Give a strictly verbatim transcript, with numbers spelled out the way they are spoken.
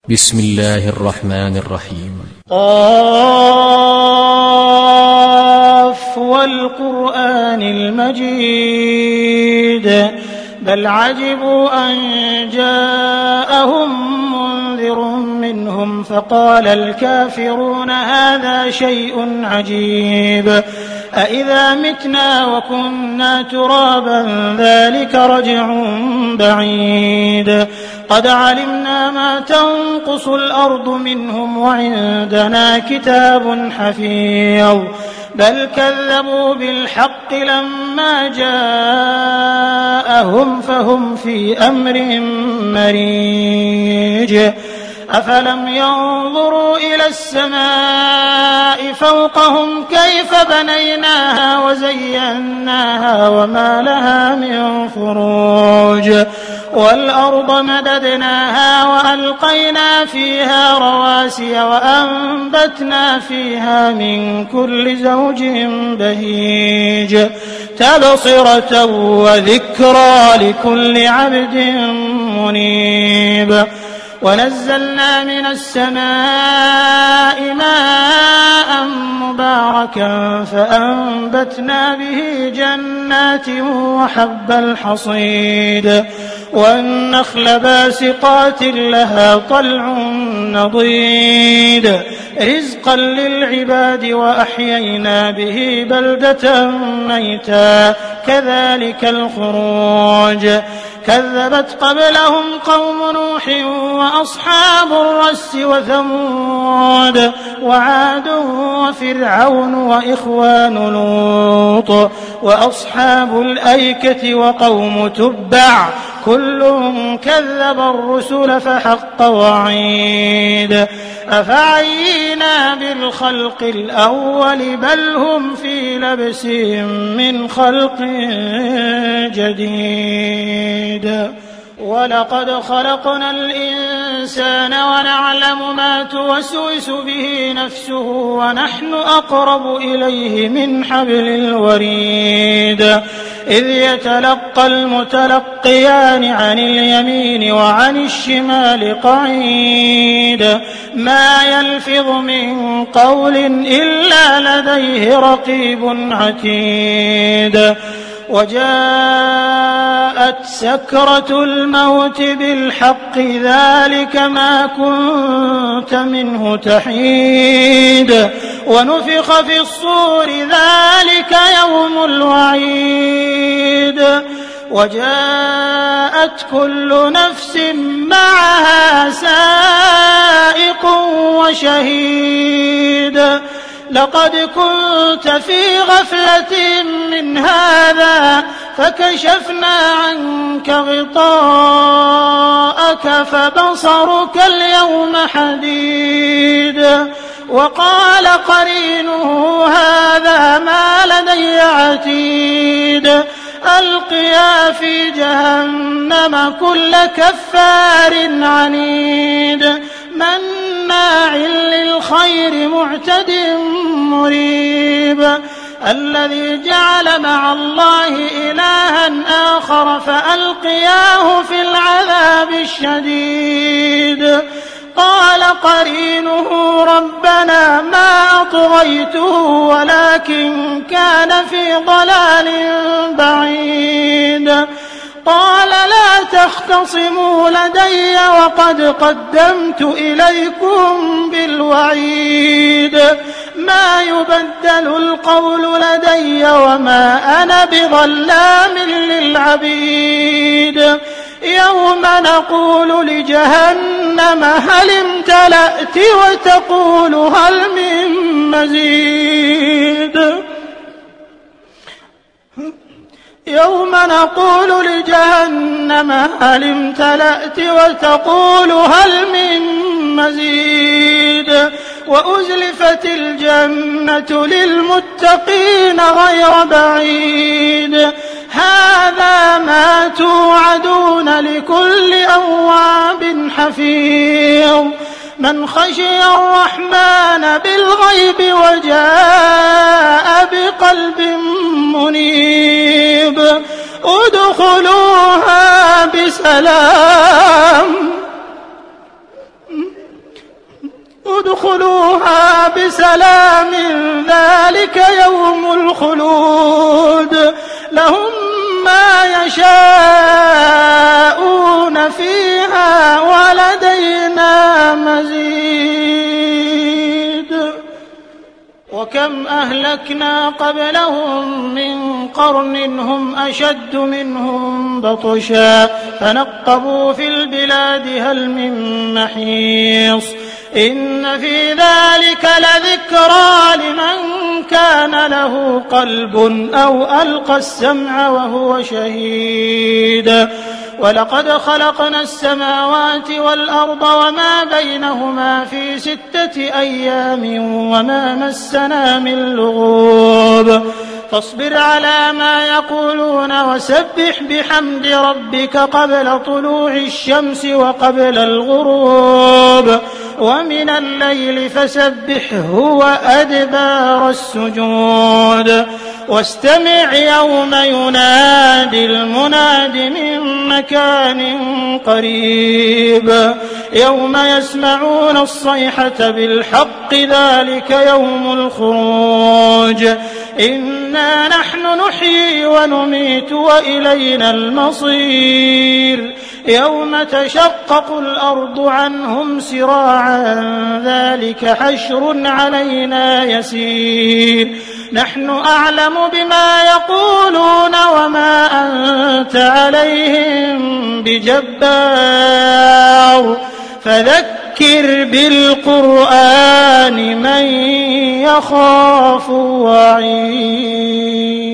بسم الله الرحمن الرحيم. قاف والقرآن المجيد بل عجبوا أن جاءهم منذر منهم فقال الكافرون هذا شيء عجيب أإذا متنا وكنا ترابا ذلك رجع بعيد قد علمنا ما تنقص الأرض منهم وعندنا كتاب حفيظ بل كذبوا بالحق لما جاءهم فهم في أمر مريج أفلم ينظروا إلى السماء فوقهم كيف بنيناها وزيناها وما لها من فروج والأرض مددناها وألقينا فيها رواسي وأنبتنا فيها من كل زوج بهيج تبصرة وذكرى لكل عبد منيب ونزلنا من السماء ماء مباركا فأنبتنا به جنات وحب الحصيد والنخل باسقات لها طلع نضيد رزقا للعباد وأحيينا به بلدة ميتا كذلك الخروج كذبت قبلهم قوم نوح وأصحاب الرس وثمود وعاد وفرعون وإخوان لوط وأصحاب الأيكة وقوم تبع كل كذب الرسل فحق وعيد أفعينا بالخلق الأول بل هم في لبس من خلق جديد ولقد خلقنا الإنسان ونعلم ما توسوس به نفسه ونحن أقرب إليه من حبل الوريد إذ يتلقى المتلقيان عن اليمين وعن الشمال قعيد ما يلفظ من قول إلا لديه رقيب عتيد وجاءت سكرة الموت بالحق ذلك ما كنت منه تحيد ونفخ في الصور ذلك يوم الوعيد وجاءت كل نفس معها سائق وشهيد لقد كنت في غفلة من هذا فكشفنا عنك غطاءك فبصرك اليوم حديد وقال قرينه هذا ما لدي عتيد ألقيا في جهنم كل كفار عنيد مناع للخير معتد مريب الذي جعل مع الله إلها آخر فألقياه في العذاب الشديد قال قرينه ربنا ما أطغيته ولكن كان في ضلال بعيد قال لا تختصموا لدي وقد قدمت إليكم بالوعيد ما يبدل القول لدي وما أنا بظلام للعبيد يوم نقول لجهنم هل امتلأت وتقول هل من مزيد يوم نقول لجهنم هل امتلأت وتقول هل من مزيد وأزلفت الجنة للمتقين غير بعيد هذا ما توعدون لكل أواب حفيظ من خشي الرحمن بالغيب وجاء بقلب منيب ادخلوها بسلام ادخلوها بسلام ذلك يوم الخلود لهم ما يشاءون فيها ولدينا مزيد. وكم أهلكنا قبلهم من قرن هم أشد منهم بطشا فنقبوا في البلاد هل من محيص إن في ذلك لذكرى لمن كان له قلب أو ألقى السمع وهو شهيد. ولقد خلقنا السماوات والأرض وما بينهما في ستة أيام وما مسنا من لغوب فاصبر على ما يقولون وسبح بحمد ربك قبل طلوع الشمس وقبل الغروب ومن الليل فسبحه وأدبار السجود واستمع يوم ينادي المناد من مكان قريب يوم يسمعون الصيحة بالحق ذلك يوم الخروج إنا نحن نحيي ونميت وإلينا المصير يوم تشقق الأرض عنهم سراعا ذلك حشر علينا يسير نحن أعلم بما يقولون وما أنت عليهم بجبار فذكر بالقرآن من يخاف وعيد.